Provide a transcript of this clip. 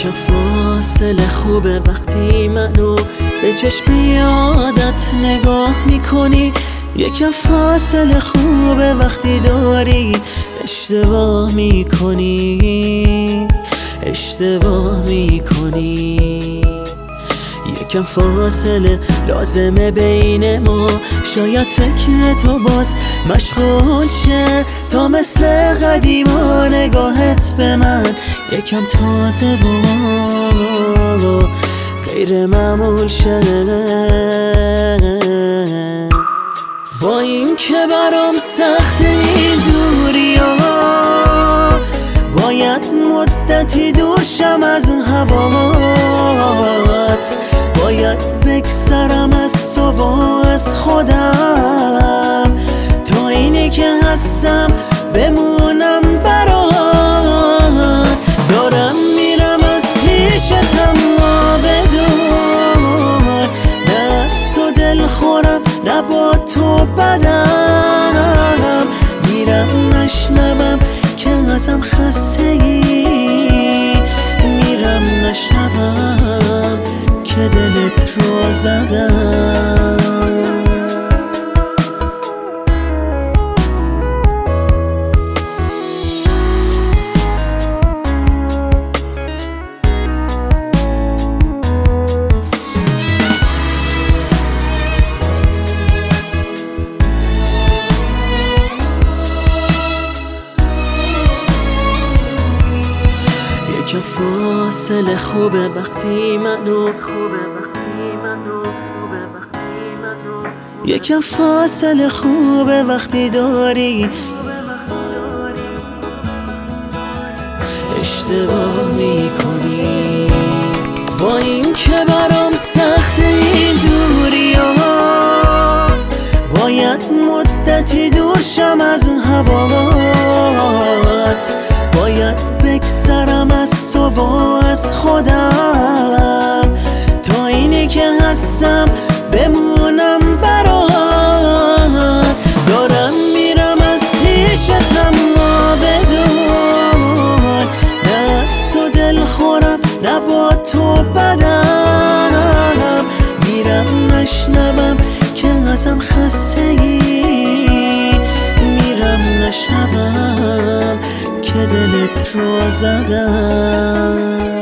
یکم فاصله خوبه وقتی منو به چشم یادت نگاه میکنی. یکم فاصله خوبه وقتی داری اشتباه میکنی، اشتباه میکنی. یکم فاصله لازمه بین ما، شاید فکر تو باز مشغول شه تا مثل قدیما نگاهت به من یکم تازه و غیر معمول شه. با این که برام سخته این دوری ها، باید مدتی دور شم از هوات، باید بگذرم از تو و از خودم تا اینی که هستم بمونم برات. دارم میرم از پیشت اما بدون نه از تو دل خورم نه با تو بدم. میرم نشنوم که ازم خسته ای، میرم نشنوم که دلت رو زدم. یکم فاصله خوبه وقتی منو یکم فاصله خوبه وقتی داری اشتباه میکنی. با این که برام سخته این دوری ها، باید مدتی دور شم از هوات، باید بگذرم از تو و از خودم تا اینی که هستم بمونم برات. دارم میرم از پیشت اما بدون نه از تو دل خورم نه با تو بدم. میرم نشنوم که ازم خسته ای، میرم نشنوم که دلت رو زدم.